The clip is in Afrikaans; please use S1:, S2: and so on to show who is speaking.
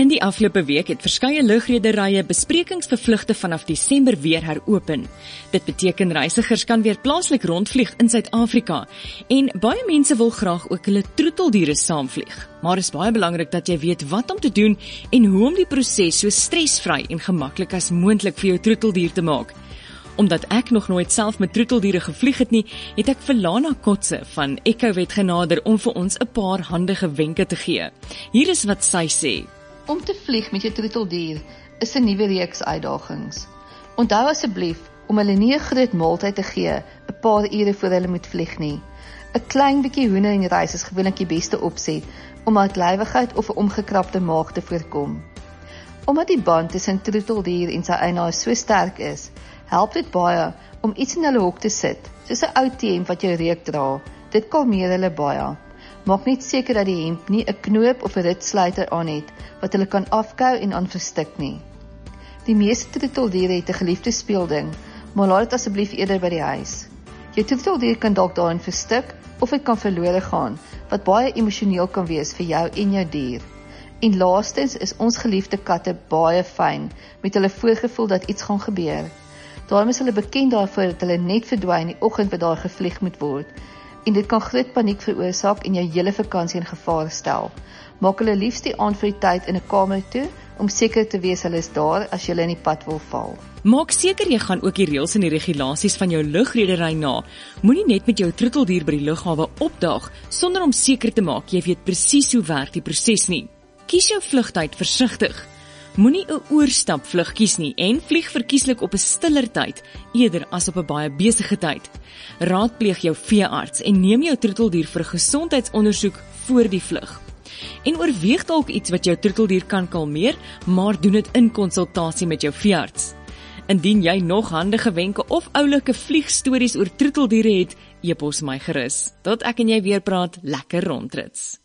S1: In die afgelope week het verskeie lugrederye besprekings vir vlugte vanaf Desember weer heropen. Dit beteken reisigers kan weer plaaslik rondvlieg in Suid-Afrika en baie mense wil graag ook hulle troeteldiere saamvlieg. Maar is baie belangrik dat jy weet wat om te doen en hoe om die proses so stresvry en gemaklik as moontlik vir jou troeteldier te maak. Omdat ek nog nooit self met troeteldiere gevlieg het nie, het ek vir Lana Kotse van Ecowet genader om vir ons 'n paar handige wenke te gee. Hier is wat sy sê.
S2: Om te vlieg met jou troeteldier is 'n nuwe reeks uitdagings. Onthou asseblief om hulle nie 'n groot maaltyd te gee 'n paar ure voor hulle moet vlieg nie. 'n Klein bietjie hoender en rys is gewoonlik die beste opsie om uitlywigheid of 'n omgekrapte maag te voorkom. Omdat die band tussen troeteldier en sy eienaar so sterk is, help dit baie om iets in hulle hok te sit, soos 'n ou T-hemp wat jou reuk dra. Dit kalmeer hulle baie. Maak net seker dat die hemp nie 'n knoop of 'n ritsluiter aan het, wat hulle kan afkou en aan verstik nie. Die meeste troeteldiere het 'n geliefde speelding, maar laat dit asseblief eerder by die huis. Jou troeteldier kan dalk daarin verstik, of dit kan verlore gaan, wat baie emosioneel kan wees vir jou en jou dier. En laastens is ons geliefde katte baie fyn, met hulle voorgevoel dat iets gaan gebeur. Daarom is hulle bekend daarvoor dat hulle net verdwyn die oggend wat daar gevlieg moet word, en dit kan groot paniek veroorsaak en jou hele vakansie in gevaar stel. Maak hulle liefst die aand vir die tyd in 'n kamer toe, om seker te wees hulle is daar as jy in die pad wil val.
S1: Maak seker jy gaan ook die reëls en die regulasies van jou lugredery na. Moenie net met jou troeteldier by die lughawe opdaag, sonder om seker te maak jy weet presies hoe werk die proses nie. Kies jou vlugtyd versigtig. Moenie 'n oorstap vlug kies nie en vlieg verkieslik op 'n stiller tyd, eerder as op 'n baie besige tyd. Raadpleeg jou veearts en neem jou troeteldier vir 'n gesondheidsondersoek voor die vlug. En oorweeg dalk iets wat jou troeteldier kan kalmeer, maar doen dit in konsultasie met jou veearts. Indien jy nog handige wenke of oulike vliegstories oor troeteldiere het, e-pos my gerus. Tot ek en jy weer praat, lekker rondrits.